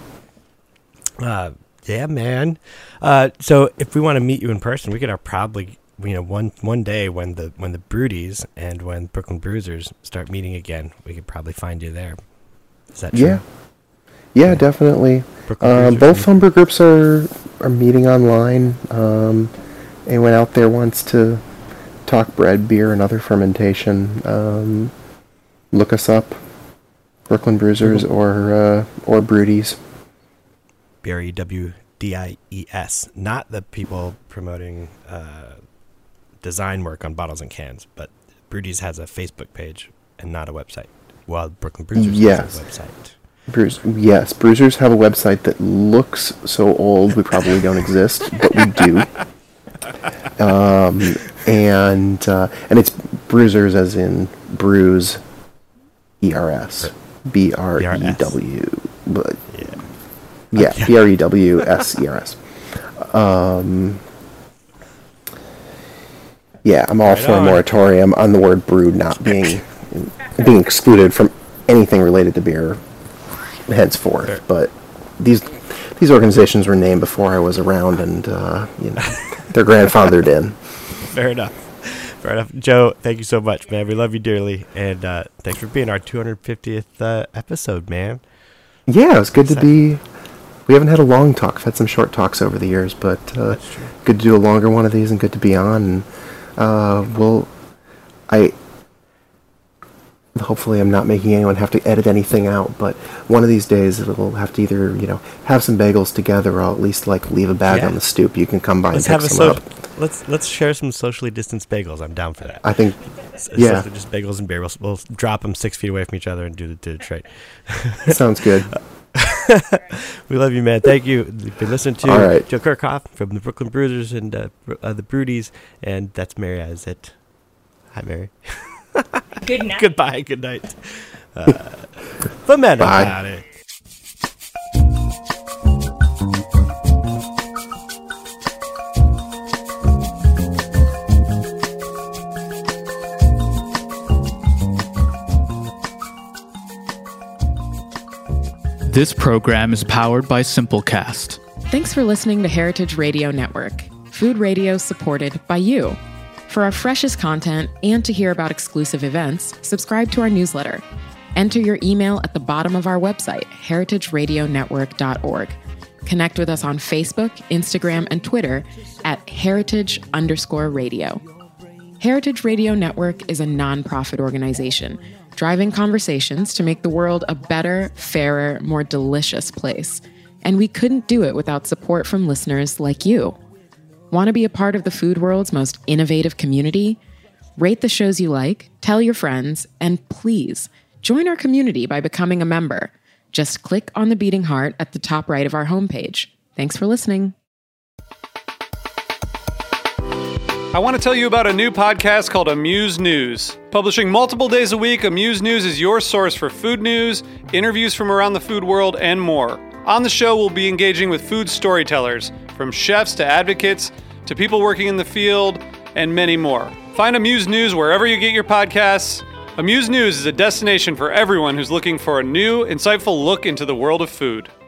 Uh, yeah, man. Uh, so if we want to meet you in person, we could have probably, you know, one one day when the when the Broodies and when Brooklyn Bruisers start meeting again, we could probably find you there. Is that true? Yeah. Yeah, yeah. Definitely. Uh, both Humber groups are are meeting online. Um, I went out there once to talk bread, beer, and other fermentation. Um, Look us up, Brooklyn Bruisers or uh, or Broodies. B R E W D I E S. Not the people promoting uh, design work on bottles and cans, but Broodies has a Facebook page and not a website, while Brooklyn Bruisers yes. has a website. Bruce, yes, Bruisers have a website that looks so old we probably don't exist, but we do. Um, and uh, and it's Bruisers as in bruise. E R S. B R E W. But, yeah. Yeah, okay. B R E W S E R S. Um, Yeah, I'm all Right for a on. moratorium on the word brewed not being being excluded from anything related to beer henceforth. Fair. But these these organizations were named before I was around, and uh, you know, they're grandfathered in. Fair enough. Fair enough. Joe, thank you so much, man. We love you dearly. And uh, thanks for being our two hundred fiftieth uh, episode, man. Yeah, it was good to be. We haven't had a long talk. I've had some short talks over the years, but uh, That's true. good to do a longer one of these and good to be on. And uh, well, I hopefully I'm not making anyone have to edit anything out, but one of these days we'll have to either, you know, have some bagels together, or I'll at least like leave a bag Yeah. on the stoop. You can come by Let's and have pick a some so- up. let's let's share some socially distanced bagels. I'm down for that. I think, S- yeah. socially just bagels and beer. We'll, we'll drop them six feet away from each other and do the, do the trade. sounds good. We love you, man. Thank you. You've been listening to All right. Joe Kirchhoff from the Brooklyn Bruisers and uh, Br- uh, the Broodies, and that's Mary Azet. Hi, Mary. Good night. Goodbye. Good night. Uh, the men Bye. about it. This program is powered by Simplecast. Thanks for listening to Heritage Radio Network, food radio supported by you. For our freshest content and to hear about exclusive events, subscribe to our newsletter. Enter your email at the bottom of our website, heritage radio network dot org. Connect with us on Facebook, Instagram, and Twitter at heritage underscore radio. Heritage Radio Network is a nonprofit organization driving conversations to make the world a better, fairer, more delicious place. And we couldn't do it without support from listeners like you. Want to be a part of the food world's most innovative community? Rate the shows you like, tell your friends, and please join our community by becoming a member. Just click on the beating heart at the top right of our homepage. Thanks for listening. I want to tell you about a new podcast called Amuse News. Publishing multiple days a week, Amuse News is your source for food news, interviews from around the food world, and more. On the show, we'll be engaging with food storytellers, from chefs to advocates to people working in the field, and many more. Find Amuse News wherever you get your podcasts. Amuse News is a destination for everyone who's looking for a new, insightful look into the world of food.